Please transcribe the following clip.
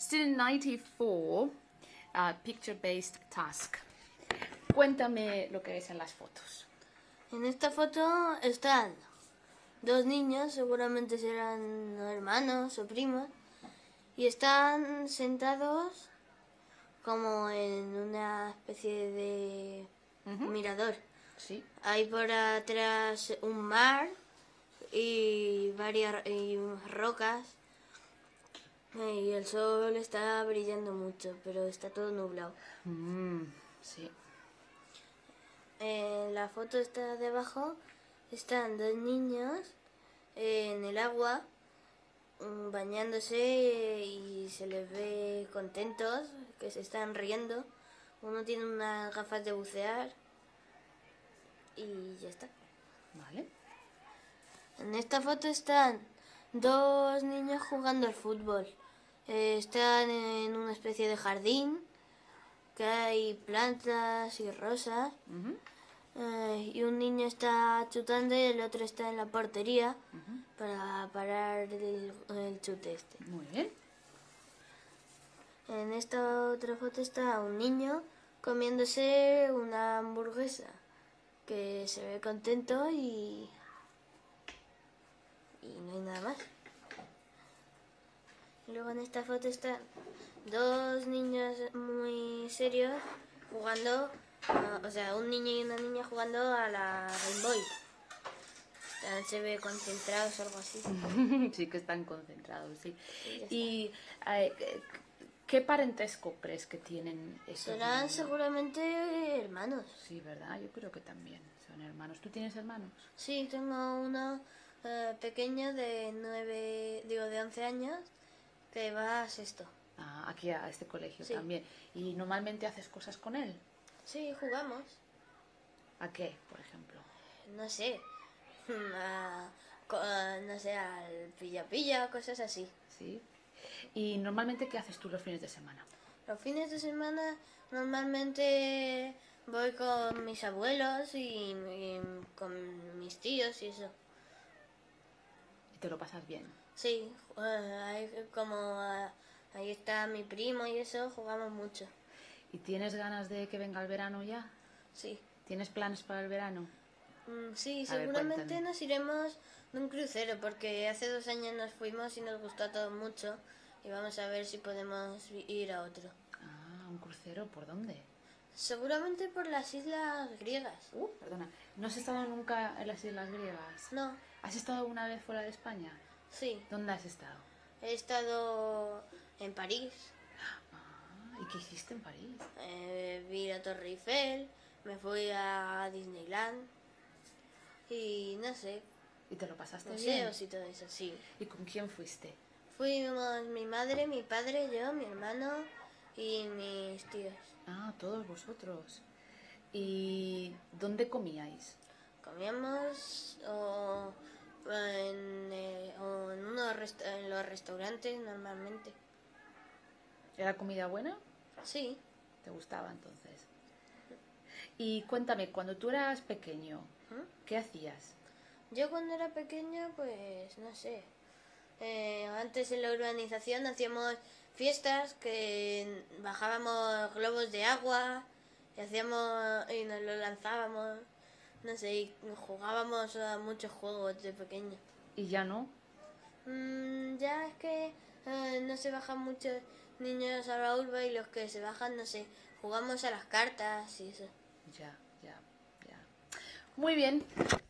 Student 94, Picture-Based Task. Cuéntame lo que ves en las fotos. En esta foto están dos niños, seguramente serán hermanos o primos, y están sentados como en una especie de mirador. Sí. Hay por atrás un mar y varias rocas, y el sol está brillando mucho, pero está todo nublado. Sí. En la foto está debajo, están dos niños en el agua bañándose y se les ve contentos, que se están riendo. Uno tiene unas gafas de bucear y ya está. Vale. En esta foto están dos niños jugando al fútbol. Están en una especie de jardín, que hay plantas y rosas. Y un niño está chutando y el otro está en la portería para parar el chute este. Muy bien. En esta otra foto está un niño comiéndose una hamburguesa, que se ve contento y no hay nada más. Luego en esta foto están dos niños muy serios jugando, o sea, un niño y una niña jugando a la Game Boy. Se ve concentrados o algo así. Sí que están concentrados, sí. ¿Y qué parentesco crees que tienen esos Serán niños? seguramente hermanos. Sí, ¿verdad? Yo creo que también son hermanos. ¿Tú tienes hermanos? Sí, tengo uno pequeño de 11 años que va a sexto. Ah, aquí a este colegio Sí. también. ¿Y normalmente haces cosas con él? Sí, jugamos. ¿A qué, por ejemplo? No sé. No sé, al pilla-pilla, cosas así. Sí. ¿Y normalmente qué haces tú los fines de semana? Los fines de semana normalmente voy con mis abuelos y con mis tíos y eso. ¿Y te lo pasas bien? Sí, ahí está mi primo y eso, jugamos mucho. ¿Y tienes ganas de que venga el verano ya? Sí. ¿Tienes planes para el verano? Sí, A ver, seguramente cuéntame. nos iremos de un crucero porque hace 2 años nos fuimos y nos gustó a todos mucho y vamos a ver si podemos ir a otro. Ah, ¿un crucero? ¿Por dónde? Seguramente por las islas griegas. Perdona. ¿No has estado nunca en las Islas Griegas? No, ¿Has estado alguna vez fuera de España? sí, ¿Dónde has estado? he estado en París, Ah, ¿y qué hiciste en París? vi la Torre Eiffel, me fui a Disneyland y no sé, ¿Y te lo pasaste bien? museos y todo eso, sí. ¿Y con quién fuiste? Fuimos mi madre, mi padre, yo, mi hermano y mis tíos. Ah, todos vosotros. ¿Y dónde comíais? Comíamos en los restaurantes normalmente. ¿Era comida buena? Sí. ¿Te gustaba entonces? Y cuéntame, cuando tú eras pequeño, ¿qué hacías? Yo cuando era pequeña, pues no sé. Antes en la urbanización hacíamos fiestas que bajábamos globos de agua y nos lo lanzábamos. No sé, y jugábamos a muchos juegos de pequeño. ¿Y ya no? Ya es que no se bajan muchos niños a la urba y los que se bajan, no sé, jugamos a las cartas y eso. Ya. Muy bien.